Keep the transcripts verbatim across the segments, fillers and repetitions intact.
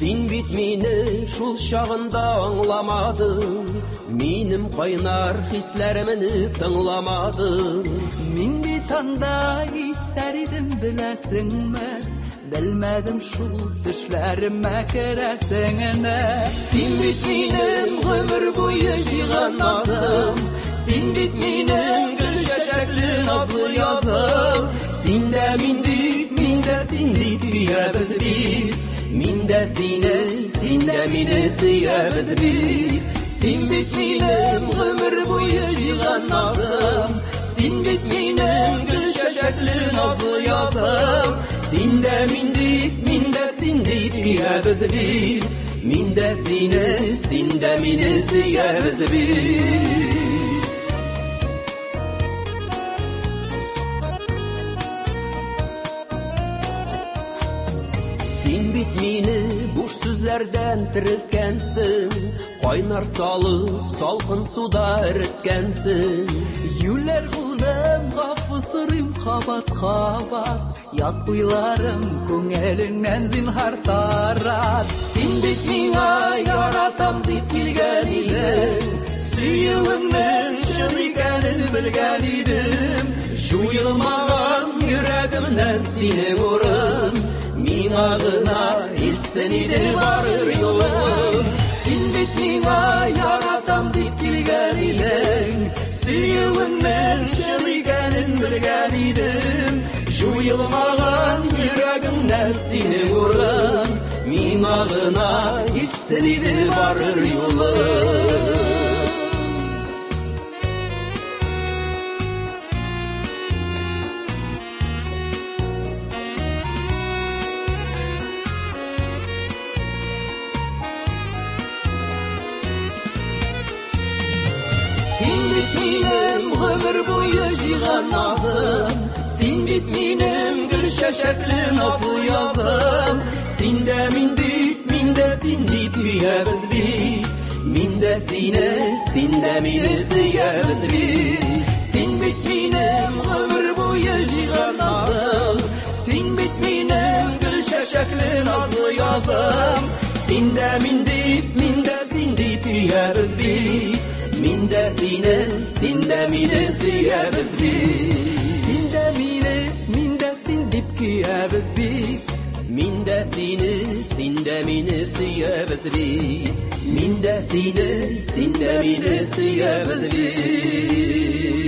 Син бит мине шул чагында аңламадың, минем кайнар хисләремне тыңламадың. Мин бит анда исәр идем беләсеңме, белмәдем шул төшләремә керәсеңне. Син бит минем гомер буе җыйган назым, син бит минем гөл чәчәкле назлы язым. Син дә мин дип, мин дә син дип көябез бит. Мин дә сине, син дә мине сөябез бит. Син бит минем гомер буе җыйган назым, син бит минем гөл чәчәкле назлы язым. Син дә мин дип, мин дә син дип көябез бит. Мин дә сине, син дә мине сөябез бит. Син бит мине буш сүзләрдән терелткәнсең, кайнар салып, салкын суда эреткәнсең. Юләр булдым, гафу сорыйм кабат-кабат, ят уйларым күңелеңнән зинһар тарат. Син бит миңа яратам дип килгән идең, сөюеңнең чын икәнен белгән идем. Жуелмаган йөрәгемнән синең урын, миңа гына илтсен иде барыр юлым. Син бит миңа яратам дип килгән идең, сөюеңнең чын икәнен белгән идем. Жуелмаган йөрәгемнән синең урын, миңа гына илтсен иде барыр юлым. Гомер буе җыйган назым, син бит минем гөл чәчәкле назлы язым. Син дә мин дип, мин дә син дип көябез бит. Мин дә сине, син дә мине сөябез бит. Син бит минем гомер буе җыйган назым, син бит минем гөл чәчәкле назлы язым. Син дә мин дип, мин дә син дип көябез бит. Мин дә сине, син дә мине сөябез бит. Син дә мине, мин дә син дип көябез бит. Мин дә сине, син дә мине сөябез бит. Мин дә сине, син дә мине сөябез бит.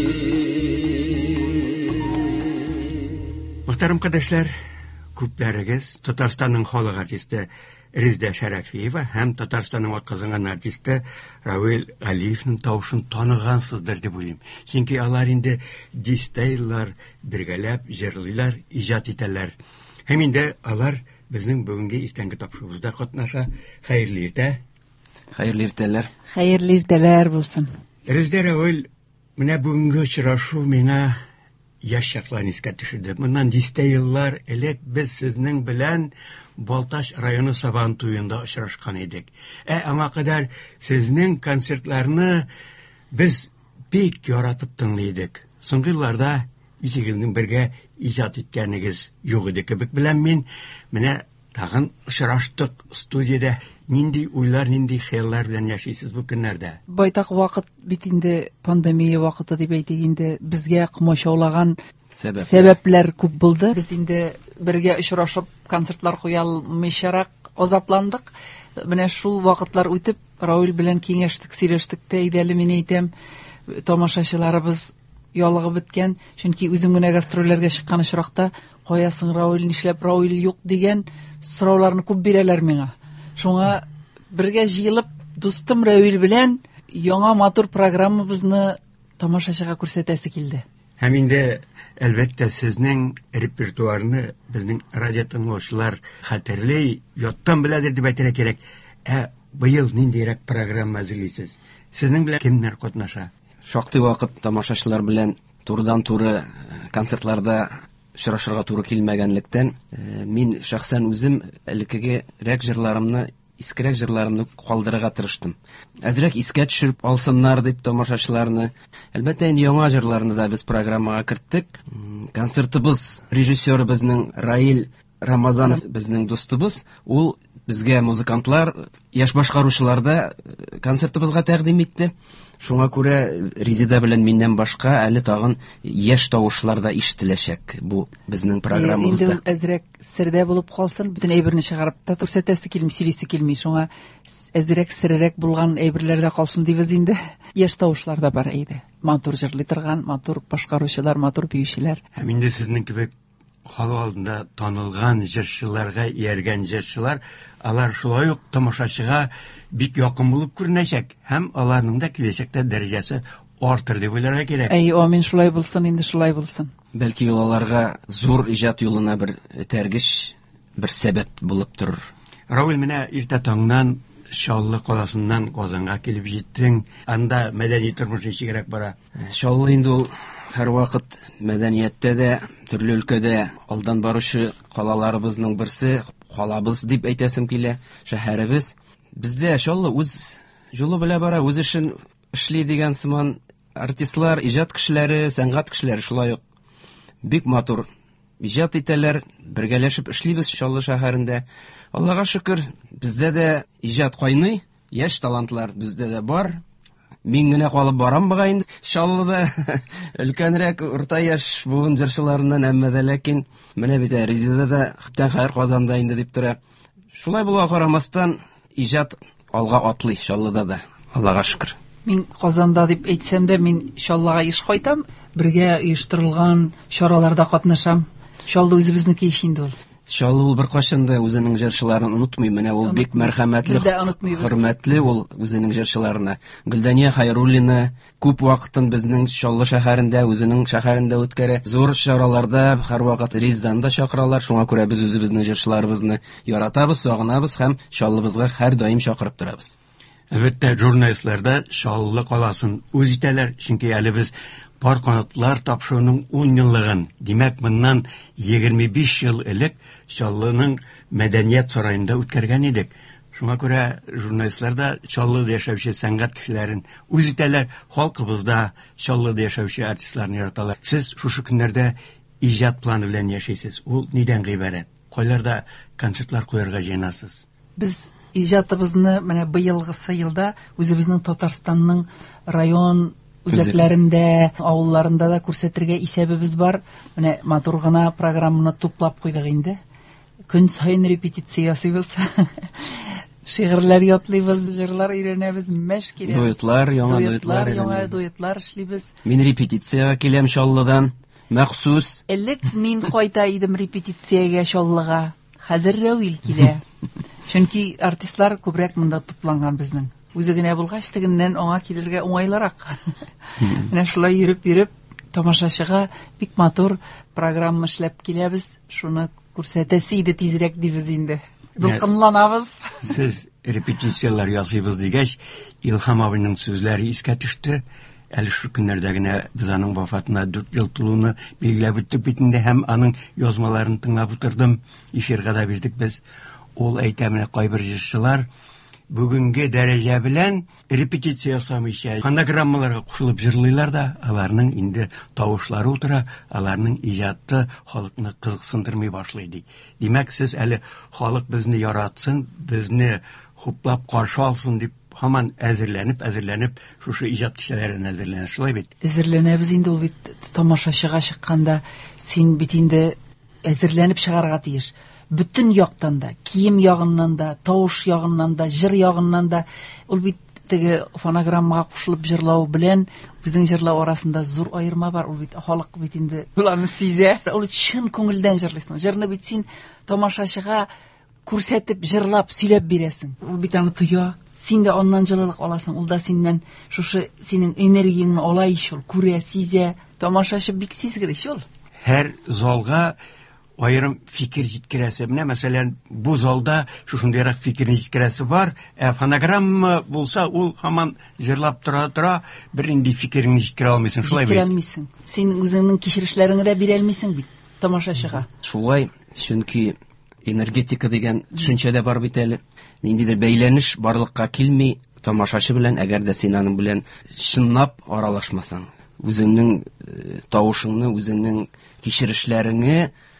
Мөхтәрәм кардәшләр, күпләрегез Татарстанның халык артисты Резда Шәрәфиева һәм Татарстанның атказанган артисты Равил Галиевның тавышын таныгансыздыр дип уйлыйм. Чөнки алар инде дистайлар, бергәләп җырлыйлар, иҗат итәләр. Һәм инде алар безнең бүгенге иртәнге тапшыруыбызда катнаша. Хәерле иртә. Хәерле иртәләр. Хәерле иртәләр булсын. Резда Равил, менә бүгенге очрашу миңа яшь чакларны искә төшерде. Моннан дистә еллар элек без сезнең белән Балтач районы Сабан туенда очрашкан идек. Ә аңа кадәр сезнең концертларны без бик яратып тыңлыйдык. Соңгы елларда икегезнең бергә иҗат иткәнегез юк иде кебек беләм мин. Менә тагын очраштык студиядә. Нинди уйлар, нинди хыяллар белән яшисез бу көннәрдә? Байтак вакыт бит инде пандемия вакыты дип әйтик инде, безгә комачаулаган Сәбәп. сәбәпләр күп булды. Без инде бергә очрашып концертлар куя алмыйчарак азапландык. Менә шул вакытлар үтеп, Равил белән киңәштек, сөйләштек тә иде, мин әйтәм, тамашачыларыбыз ялыгып беткән, чөнки үзем генә гастрольләргә чыккан очракта, каясың Равил, нишләп Равил юк дигән сорауларны күп бирәләр миңа. Шуңа бергә җыелып, дустым Равил белән яңа матур программабызны тамашачыга күрсәтәсе килде. Һәм инде әлбәттә сезнең репертуарны безнең радио тыңлаучылар хәтерләй, яттан беләдер дип әйтергә кирәк. Ә быел ниндирәк программа әзерлисез? Сезнең белән кемнәр катнаша? Шактый вакыт тамашачылар белән турыдан-туры концертларда очрашырга туры килмәгәнлектән, мин шәхсән үзем элеккеге рәк җырларымны, искерәк җырларымны калдырырга тырыштым. Әзрәк искә төшереп алсыннар дип тамашачыларны. Әлбәттә, яңа җырларны да без программага керттек. Концертыбыз режиссеры безнең Раил Рамазанов безнең дустыбыз, ул безгә музыкантлар, яшь башкаручыларда концертыбызга тәкъдим итте. Шуңа күрә Резида белән миннән башка әле тагын яшь тавышлар да ишетеләчәк бу безнең программабызда. Инде әзрәк сердә булып калсын, бөтен әйберне чыгарып та күрсәтәсе килми, сөйлисе килми. Шуңа әзрәк серерәк булган әйберләрдә калсын дибез инде. Яшь тавышлар да бар иде. Матур җырлый торган, матур башкаручылар, матур биючеләр. Һәм инде сезнең кебек халык алдында танылган җырчыларга ияргән җырчылар, алар шулай ук тамашачыга бик якын булып күренәчәк һәм аларның да киләчәктә дәрәҗәсе артыр дип уйларга кирәк. Әй, амин, шулай булсын, инде шулай булсын. Бәлки ул аларга зур иҗат юлына бер тәргеш, бер сәбәп булып торыр. Равил, менә иртә таңнан Чаллы каласыннан Казанга килеп җиттең. Анда мәдәни тормыш ничегрәк бара? Чаллы инде ул һәрвакыт мәдәнияттә дә, төрле өлкәдә алдан баручы калаларыбызның берсе, калабыз дип әйтәсем килә, шәһәребез. Бездә Чаллы үз юлы белән бара, үз эшен эшли дигән сыман артистлар, иҗат кешеләре, сәнгать кешеләре шулай ук бик матур иҗат итәләр, бергәләшеп эшлибез Чаллы шәһәрендә. Аллага шөкер, бездә дә иҗат кайный, яшь талантлар бездә дә бар. Мин генә калып барам буга инде Чаллыда, өлкәнрәк урта яшь буын җырчыларыннан, әмма дә ләкин менә бит Резида да хәптән хәер Казанда инде дип тора. Шулай була карамастан иҗат алга атлый Чаллыда да. Аллага шөкер. Мин Казанда дип әйтсәм дә, мин Чаллыга еш кайтам, бергә оештырылган чараларда катнашам. Чаллы үзебезнеке иш инде ул. Чаллы ул беркайчан да үзенең җырчыларын унутмый. Менә ул бик мәрхәмәтле, хөрмәтле ул үзенең җырчыларына. Гөлдәния Хайруллина күп вакытын безнең Чаллы шәһәрендә, үзенең шәһәрендә үткәрә. Зур чараларда һәрвакыт Резидан да чакыралар. Шуңа күрә без үзебезнең җырчыларыбызны яратабыз, сагынабыз һәм Чаллыбызга һәр даим чакырып торабыз. Әлбәттә, журналистлар да Чаллы каласын үз итәләр, чөнки әле без пар канатлар тапшыруның ун еллыгын, димәк, моннан егерме биш ел элек Чаллының мәдәният сараенда үткәргән идек. Шуңа күрә журналистлар да Чаллыда яшәүче сәнгать кешеләрен үз итәләр, халкыбызда Чаллыда яшәүче артистларны яраталар. Сез шушы көннәрдә иҗат планы белән яшәйсез. Ул нидән гыйбарәт? Кайларда концертлар куярга җыенасыз? Без иҗатыбызны менә быелгысы елда үзебезнең Татарстанның район үзәкләрендә, авылларында да күрсәтергә исәбебез бар. Менә матур гына программаны туплап куйдык инде. Көн сайын репетиция ясыйбыз. Шигырьләр ятлыйбыз, җырлар өйрәнәбез, мәш киләбез. Дуэтлар, яңа дуэтлар, дуэтлар, яңа дуэтлар эшлибез. Мин репетициягә киләм Чаллыдан, махсус. Элек мин кайта идем репетициягә Чаллыга. Хәзер Равил килә. Чөнки артистлар күбрәк монда тупланган безнең. Үзе генә булгач, тегеннән аңа килергә уңайлырак. Менә шулай йөреп-йөреп, тамашачыга бик матур программа эшләп киләбез. Шуны күрсәтәсе иде тизрәк дибез инде. Дулкынланабыз. Сез репетициялар ясыйбыз дигәч, Илһам абыйның сүзләре искә төште. Әле шу көннәрдә генә без аның вафатына дүрт ел тулуны билгеләп үттек бит инде, һәм аның язмаларын тыңлап утырдым. Эфирга да бирдек без. Ул әйтә, менә кайбер җырчылар бүгенге дәрәҗә белән репетиция ясамыйча фонограммаларга кушылып җырлыйлар да, аларның инде тавышлары утыра, аларның иҗаты халыкны кызыксындырмый башлый ди. Димәк, сез әле халык безне яратсын, безне хуплап каршы алсын дип һаман әзерләнеп, әзерләнеп, шушы иҗат кешеләрен әзерләнә, шулай бит? Әзерләнәбез инде, ул бит тамашачыга чыкканда, син бит инде әзерләнеп чыгарга тиеш. Bütün яктан да, кием ягыннан да, тавыш ягыннан да, җыр ягыннан да, ул бит теге фонограммага кушылып җырлау белән безнең җырлау арасында зур аерма бар. Ул бит халык бит инде уларны сизә. Ул чын күңелдән җырлыйсың. Җырны бит син тамашачыга күрсәтеп, җырлап, сөйләп бирәсең. Ул бит аны тоя. Син дә аннан җылылык аласың. Ул да синнән шушы синең энергияңне ала ич, ул күрә, сизә. Тамашачы бик сизгер ич ул. Һәр залга аерым фикер җиткерәсе. Менә мәсәлән, бу залда шушындыйрак фикерне җиткерәсе бар. Ә фонограмма булса, ул һаман җырлап тора-тора, бер инде фикерне җиткерә алмыйсың, шулай бит? Җиткерә алмыйсың. Син үзеңнең кичерешләреңне дә бирә алмыйсың бит тамашачыга. Шулай, чөнки энергетика дигән төшенчә дә бар бит әле. Ниндидер бәйләнеш барлыкка килми, тамашачы белән, әгәр дә син аның белән чынлап аралашмасаң, үзеңнең тавышыңны, үзеңнең кичерешләреңне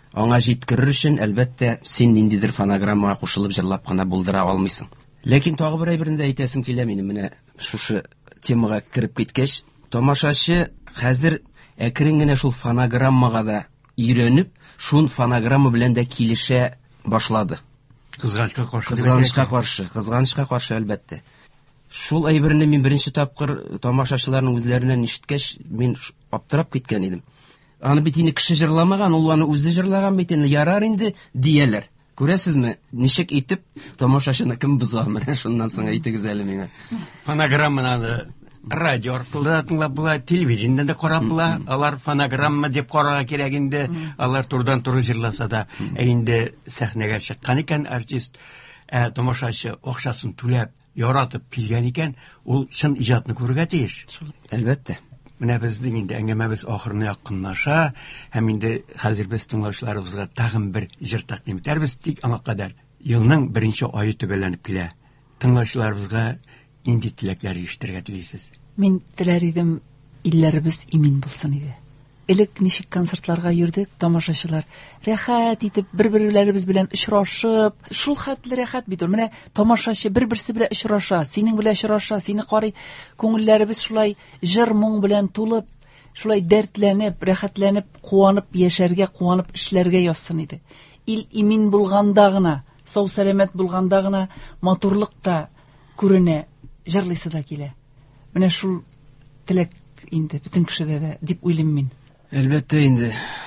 аңа җиткерер өчен, әлбәттә, син ниндидер фонограммага кушылып җырлап кына булдыра алмыйсың. Ләкин тагы бер әйберне әйтәсем килә минем, менә шушы темага кирип киткәч, тамашачы хәзер әкрен генә шул фонограммага да өйрәнеп, шул фонограмма белән дә килешә башлады. Кызганычка каршы. Кызганычка каршы, кызганычка каршы әлбәттә. Шул әйберне мин беренче тапкыр тамашачыларның үзләреннән ишеткәч, мин аптырап киткән идем. Аны бит инде кеше җырламаган, ул аны үзе җырлаган бит инде, ярар инде дияләр. Күрәсезме, ничек итеп тамашачыны кем боза, менә шуннан соң әйтегез әле миңа. Фонограмманы радио аркылы тыңлап була, телевидениедә дә карап була. Алар фонограмма дип карарга кирәк инде. Алар турдан туры җырласа да, ә инде сәхнәгә чыккан икән артист, ә тамашачы акчасын түләп, яратып килгән икән, ул чын иҗатны күрергә тиеш. Әлбәттә. Менә безнең инде әңгәмәбез ахырына якынлаша, һәм инде хәзер без тыңлаучыларыбызга тагын бер җыр тәкъдим итәрбез, тик аңа кадәр елның беренче ае төбәләнеп килә. Тыңлаучыларыбызга нинди теләкләр ишетергә телисез? Мин теләр идем, илләребез имин булсын иде. Элек ничек концертларга йөрдек, тамашачылар рәхәт итеп бер-берләребез белән очрашып, шул хәтле рәхәт бит ул. Менә тамашачы бер-берсе белән очраша, синең белән очраша, сине карый, күңелләребез шулай җыр-моң белән тулып, шулай дәртләнеп, рәхәтләнеп, куанып яшәргә, куанып эшләргә язсын иде. Ил имин булганда гына, сау-сәламәт булганда гына матурлык та күренә, җырлыйсы да килә. Менә шул теләк инде бөтен кешедә дә дип уйлыйм мин. Әлбәттә инде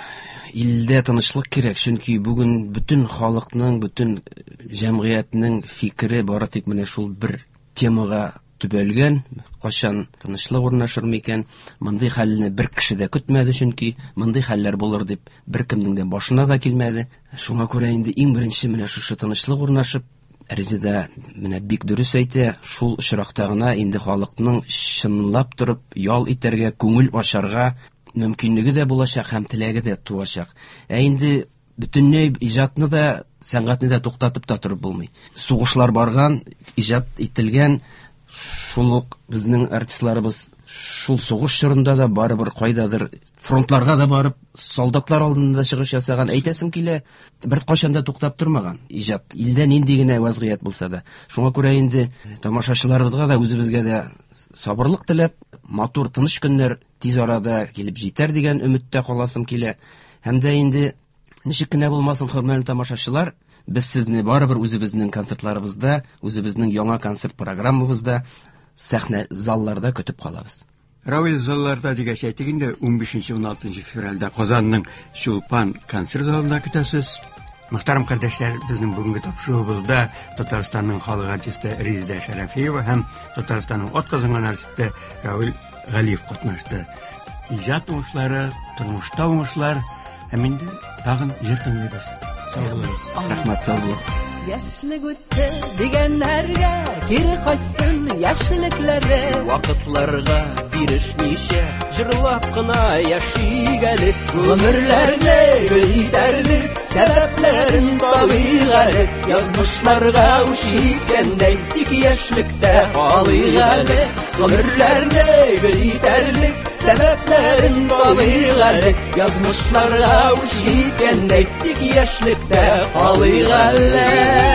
илдә тынычлык кирәк, чөнки бүген бөтен халыкның, бөтен җәмгыятьнең фикере бары тик менә шул бер темага төбәлгән. Кашан тынычлык урнашыр микән? Мондый хәлне бер кеше дә көтмәде, чөнки мондый хәлләр булыр дип беркемнең дә башына да килмәде. Шуңа күрә инде иң беренче менә шушы тынычлык урнашып, Резида менә бик дөрес әйтә, шул очракта гына инде халыкның чынлап торып ял итәргә, күңел ачарга мөмкинлеге дә булачак һәм теләге дә туачак. Ә инде бөтенләй иҗатны да, сәнгатьне дә туктатып та торып булмый. Сугышлар барган, иҗат ителгән, шул ук безнең артистларыбыз шул сугыш чорында да барыбер кайдадыр фронтларга да барып, солдатлар алдында чыгыш ясаган, әйтәсем килә, бер кашан да туктап тормаган иҗат. Илдә нинди генә вазгыять булса да. Шуңа күрә инде тамашачыларыбызга да, үзебезгә дә сабырлык теләп, матур тыныч көннәр тиз арада килеп җитәр дигән өметтә каласым килә. Һәм дә инде ничек кенә булмасын, хөрмәтле тамашачылар, без сезне барыбер үзебезнең концертларыбызда, үзебезнең яңа концерт программабызда, сәхнә залларда көтеп калабыз. Равил залларда дигәч әйтик инде, унбишенче уналтынчы февральдә Казанның Чулпан концерт залында көтәсез. Мөхтәрәм кардәшләр, безнең бүгенге тапшыруыбызда Татарстанның халык артисты Резида Шәрәфиева һәм Татарстанның атказанган артисты Равил Галиев катнашты. Иҗат уңышлары, тормышта уңышлар, һәм инде тагын җыр тыңлыйбыз. Сау булыгыз. Рәхмәт, сау булыгыз. Яшьлек үтте дигәннәргә кире кайтсын яшьлекләре. Вакытларга бирешмичә җырлап кына яшик әле. Гомерләрне гөлитәрлек сәбәпләрен табыйк әле. Язмышларга үчикәндәй тик яшьлектә калыйк әле. Гомерләрне гөлитәрлек сәбәпләрен табыйк әле. Язмышларга үчикәндәй тик яшьлектә калыйк әле.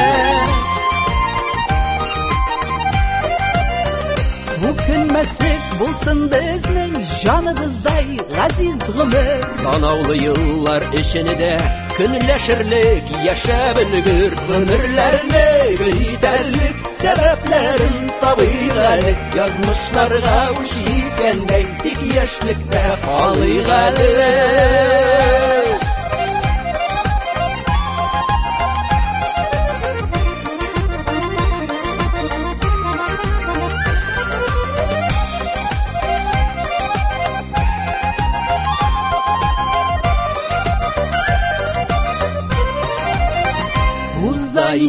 Бу көнмәслек булсын безнең җаныбыздай газиз гомер. Санаулы еллар эчендә көнләшерлек яшәп өлгер. Гомерләрне гөлитәрлек сәбәпләрен табыйк әле. Язмышларга үчикәндәй тик яшьлектә калыйк әле.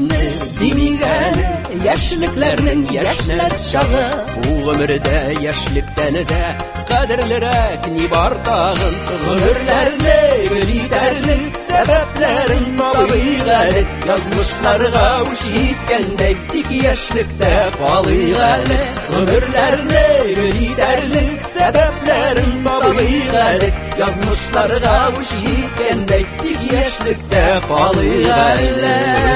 аңны димигәне, яшьлекләрнең яшьләр чагы. Бу гомердә яшьлектән дә кадерлерәк ни бар тагын. Гомерләрне гөлитәрлек сәбәпләрен табыйк әле, язмышларга уч иткәндәй тик яшьлектә калыйк әле. Гомерләрне гөлитәрлек сәбәпләрен табыйк әле, язмышларга уч иткәндәй тик яшьлектә калыйк әле.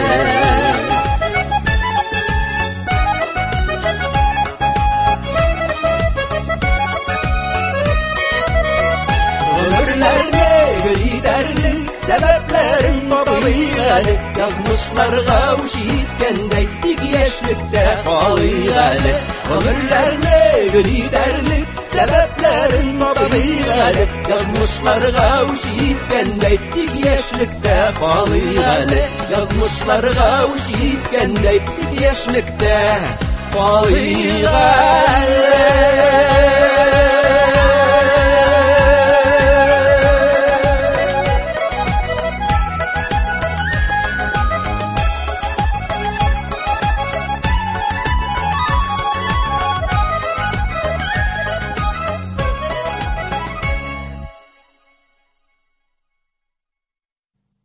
Сәбәпләрен табыйк әле, язмышларга уч иткәндәй тик яшьлектә калыйк әле. Гомерләрне гөлитәрлек сәбәпләрен табыйк әле, язмышларга уч иткәндәй тик яшьлектә калыйк әле. Язмышларга уч иткәндәй тик яшьлектә калыйк әле.